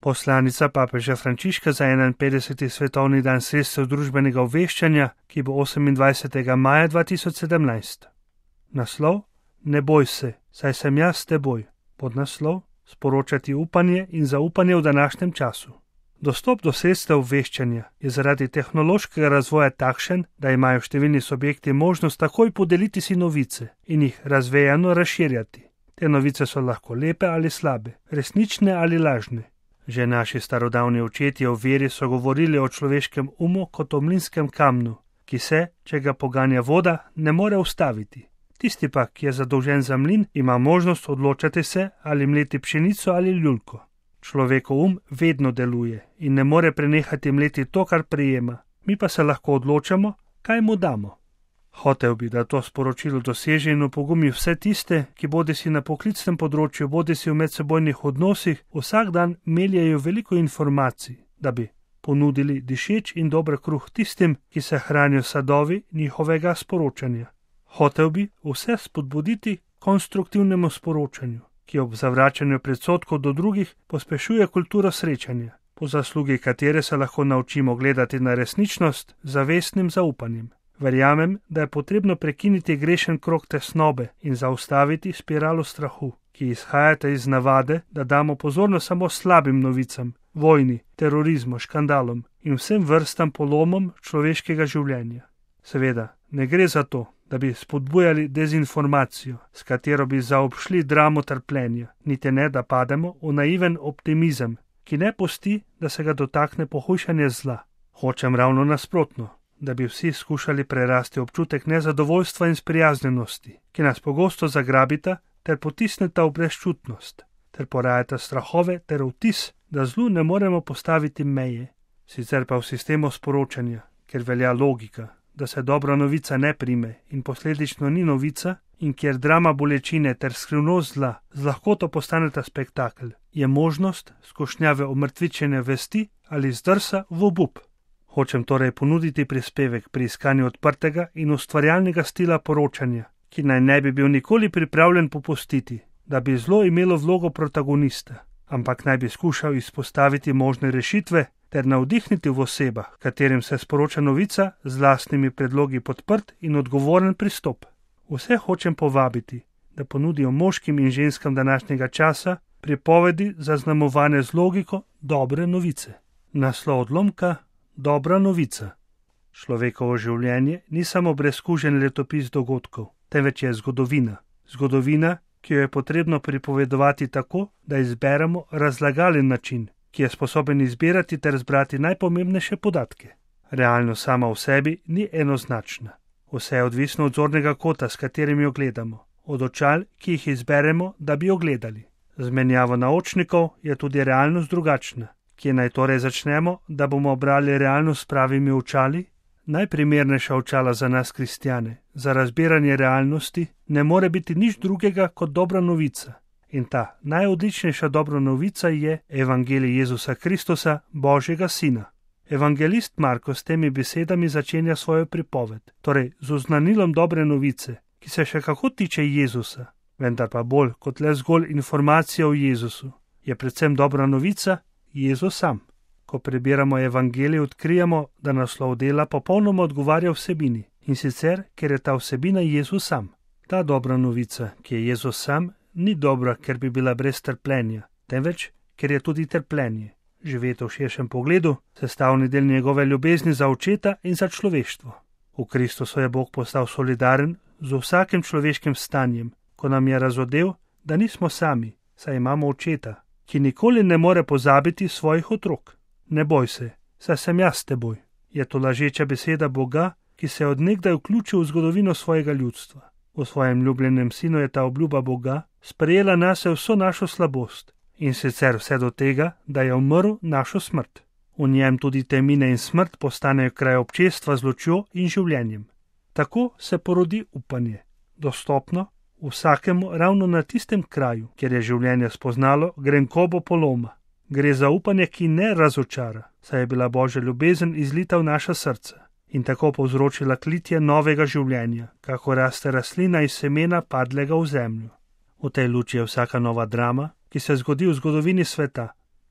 Poslanica papeža Frančiška za 51. svetovni dan sredstev družbenega obveščanja, ki bo 28. maja 2017. Naslov: Ne boj se, saj sem jaz s teboj. Podnaslov: Sporočati upanje in zaupanje v današnjem času. Dostop do sredstev obveščanja je zaradi tehnološkega razvoja takšen, da imajo številni subjekti možnost takoj podeliti si novice in jih razvejano razširjati. Te novice so lahko lepe ali slabe, resnične ali lažne. Že naši starodavni očetje v veri so govorili o človeškem umu kot o mlinskem kamnu, ki se, če ga poganja voda, ne more ustaviti. Tisti pa, ki je zadolžen za mlin, ima možnost odločati se, ali mleti pšenico ali ljulko. Človekov vedno deluje in ne more prenehati mleti to, kar prejema. Mi pa se lahko odločamo, kaj mu damo. Hotel bi, da to sporočilo doseže in opogumi vse tiste, ki bodisi na poklicnem področju, bodisi v medsebojnih odnosih, vsak dan meljejo veliko informacij, da bi ponudili dišeč in dober kruh tistim, ki se hranijo sadovi njihovega sporočanja. Hotel bi vse spodbuditi konstruktivnemu sporočanju, ki ob zavračanju predsodkov do drugih pospešuje kulturo srečanja, po zaslugi katere se lahko naučimo gledati na resničnost z zavestnim zaupanjem. Verjamem, da je potrebno prekiniti grešen krog tesnobe in zaustaviti spiralo strahu, ki izhajata iz navade, da damo pozornost samo slabim novicam, vojni, terorizmu, škandalom in vsem vrstam polomom človeškega življenja. Seveda, ne gre za to, da bi spodbujali dezinformacijo, s katero bi zaobšli dramo trpljenja, niti ne, da pademo v naiven optimizem, ki ne pusti, da se ga dotakne pohujšanje zla. Hočem ravno nasprotno, da bi vsi skušali prerasti občutek nezadovoljstva in sprijaznjenosti, ki nas pogosto zagrabita ter potisneta v brezčutnost, ter porajata strahove ter vtis, da zlu ne moremo postaviti meje. Sicer pa v sistemu sporočanja, ker velja logika, da se dobra novica ne prime in posledično ni novica, in kjer drama bolečine ter skrivnost zla z lahkoto postaneta spektakel, je možnost skušnjave omrtvičenja vesti ali zdrsa v obup. Hočem torej ponuditi prispevek pri iskanju odprtega in ustvarjalnega stila poročanja, ki naj ne bi bil nikoli pripravljen popustiti, da bi zlo imelo vlogo protagonista, ampak naj bi skušal izpostaviti možne rešitve ter navdihniti v osebah, katerim se sporoča novica z lastnimi predlogi podprt in odgovoren pristop. Vse hočem povabiti, da ponudijo moškim in ženskam današnjega časa pripovedi zaznamovane z logiko dobre novice. Naslov odlomka: Dobra novica. Človekovo življenje ni samo brezkužen letopis dogodkov, temveč je zgodovina. Zgodovina, ki jo je potrebno pripovedovati tako, da izberemo razlagalen način, ki je sposoben izbirati ter zbrati najpomembnejše podatke. Realnost sama v sebi ni enoznačna. Vse je odvisno od zornega kota, s katerim jo gledamo, od očal, ki jih izberemo, da bi jo gledali. Z menjavo naočnikov je tudi realnost drugačna. Kje naj torej začnemo, da bomo obrali realnost s pravimi očali? Najprimernejša očala za nas kristjane, za razbiranje realnosti, ne more biti nič drugega kot dobra novica. In ta najodličnejša dobra novica je Evangelij Jezusa Kristusa, Božjega Sina. Evangelist Marko s temi besedami začenja svojo pripoved, torej z oznanilom dobre novice, ki se še kako tiče Jezusa, vendar pa bolj kot le zgolj informacija o Jezusu, je predvsem dobra novica Jezus sam. Ko prebiramo Evangelij, odkrijemo, da naslov dela popolnoma odgovarja vsebini, in sicer, ker je ta vsebina Jezus sam. Ta dobra novica, ki je Jezus sam, ni dobra, ker bi bila brez trpljenja, temveč, ker je tudi trpljenje, živeto v širšem pogledu, sestavni del njegove ljubezni za očeta in za človeštvo. V Kristusu je Bog postal solidaren z vsakim človeškim stanjem, ko nam je razodel, da nismo sami, saj imamo očeta, ki nikoli ne more pozabiti svojih otrok. Ne boj se, saj sem jaz s teboj. Je to lažeča beseda Boga, ki se je od nekdaj vključil v zgodovino svojega ljudstva. V svojem ljubljenem sinu je ta obljuba Boga sprejela nase vso našo slabost in sicer vse do tega, da je umrl našo smrt. V njem tudi temine in smrt postanejo kraj občestva z lučjo in življenjem. Tako se porodi upanje, dostopno vsakemu ravno na tistem kraju, kjer je življenje spoznalo grenkobo poloma. Gre za upanje, ki ne razočara, saj je bila Božja ljubezen izlita v naša srca in tako povzročila klitje novega življenja, kako raste rastlina iz semena padlega v zemljo. V tej luči je vsaka nova drama, ki se zgodi v zgodovini sveta,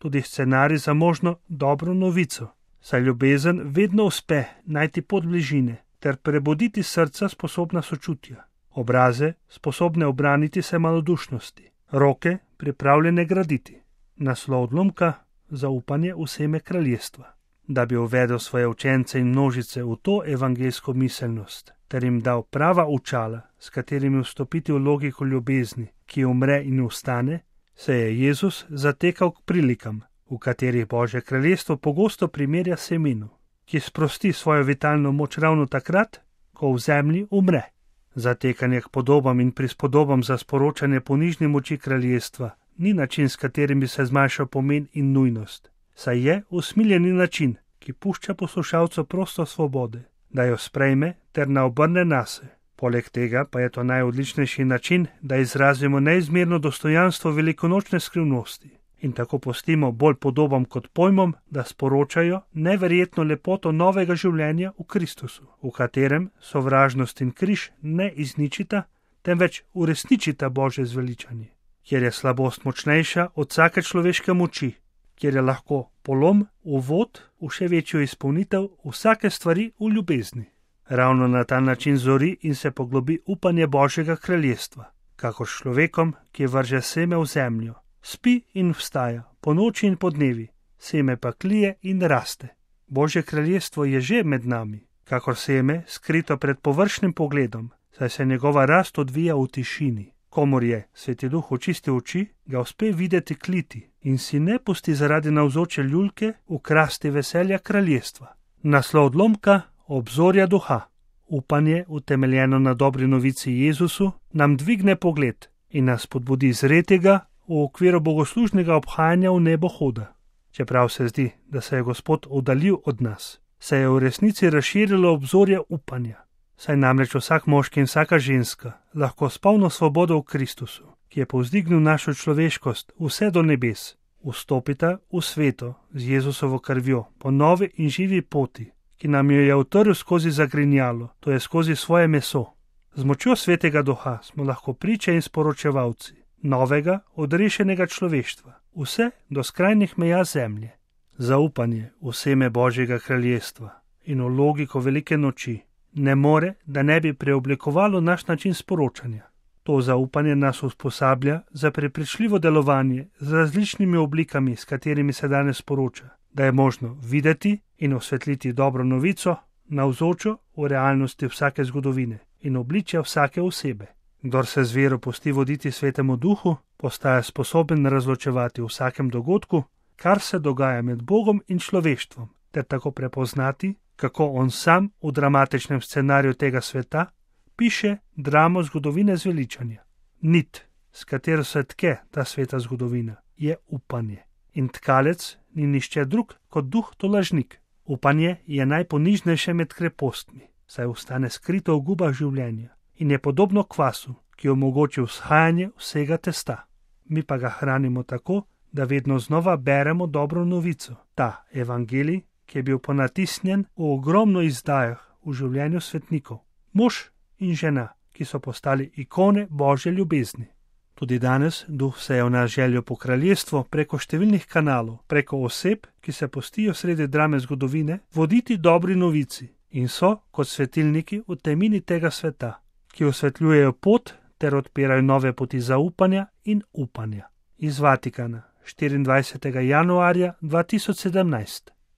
tudi scenarij za možno dobro novico, saj ljubezen vedno uspe najti pot bližine ter prebuditi srca sposobna sočutja, obraze sposobne obraniti se malodušnosti, roke pripravljene graditi. Naslov odlomka: zaupanje v seme kraljestva. Da bi uvedel svoje učence in množice v to evangeljsko miselnost, ter jim dal prava učala, s katerimi vstopiti v logiko ljubezni, ki umre in ustane, se je Jezus zatekal k prilikam, v katerih Božje kraljestvo pogosto primerja semenu, ki sprosti svojo vitalno moč ravno takrat, ko v zemlji umre. Zatekanje k podobam in prispodobam za sporočanje ponižne moči kraljestva ni način, s katerim bi se zmanjšal pomen in nujnost, saj je usmiljeni način, ki pušča poslušalcu prosto svobode, da jo sprejme ter naobrne nase. Poleg tega pa je to najodličnejši način, da izrazimo neizmerno dostojanstvo velikonočne skrivnosti in tako pustimo bolj podobam kot pojmom, da sporočajo neverjetno lepoto novega življenja v Kristusu, v katerem sovražnost in križ ne izničita, temveč uresničita Božje zveličanje, kjer je slabost močnejša od vsake človeške moči, kjer je lahko polom uvod v še večjo izpolnitev vsake stvari v ljubezni. Ravno na ta način zori in se poglobi upanje Božjega kraljestva, kakor s človekom, ki vrže seme v zemljo, spi in vstaja, po noči in po dnevi, seme pa klije in raste. Božje kraljestvo je že med nami, kakor seme, skrito pred površnim pogledom, saj se njegova rast odvija v tišini. Komor je Sveti Duh očistil oči, ga uspe videti kliti in si ne pusti zaradi navzoče ljulke ukrasti veselja kraljestva. Naslov odlomka: obzorja duha. Upanje, utemeljeno na dobri novici Jezusu, nam dvigne pogled in nas spodbudi zretega v okviru bogoslužnega obhajanja v nebo hoda. Čeprav se zdi, da se je Gospod oddaljil od nas, se je v resnici razširilo obzorje upanja. Saj namreč vsak moški in vsaka ženska lahko s polno svobodo v Kristusu, ki je povzdignil našo človeškost vse do nebes, vstopita v sveto z Jezusovo krvjo po novi in živi poti, ki nam jo je utrl skozi zagrinjalo, to je skozi svoje meso. Z močjo Svetega Duha smo lahko priče in sporočevalci novega, odrešenega človeštva, vse do skrajnih meja zemlje. Zaupanje v seme Božjega kraljestva in v logiko velike noči ne more, da ne bi preoblikovalo naš način sporočanja. To zaupanje nas usposablja za prepričljivo delovanje z različnimi oblikami, s katerimi se danes sporoča, da je možno videti in osvetliti dobro novico, navzočo v realnosti vsake zgodovine in obličja vsake osebe. Kdor se z vero pusti voditi Svetemu Duhu, postaja sposoben razločevati v vsakem dogodku, kar se dogaja med Bogom in človeštvom, ter tako prepoznati, kako on sam v dramatičnem scenariju tega sveta piše dramo zgodovine zveličanja. Nit, s katero se tke ta sveta zgodovina, je upanje. In tkalec ni nišče drug kot duh tolažnik. Upanje je najponižnejše med krepostmi, saj ostane skrito v gubah življenja in je podobno kvasu, ki omogoči vzhajanje vsega testa. Mi pa ga hranimo tako, da vedno znova beremo dobro novico, ta evangelij, ki je bil ponatisnjen v ogromno izdajah v življenju svetnikov, mož in žena, ki so postali ikone Božje ljubezni. Tudi danes Duh seje v nas željo po kraljestvu preko številnih kanalov, preko oseb, ki se pustijo sredi drame zgodovine, voditi dobri novici in so kot svetilniki v temini tega sveta, ki osvetljujejo pot ter odpirajo nove poti zaupanja in upanja. Iz Vatikana, 24. januarja 2017.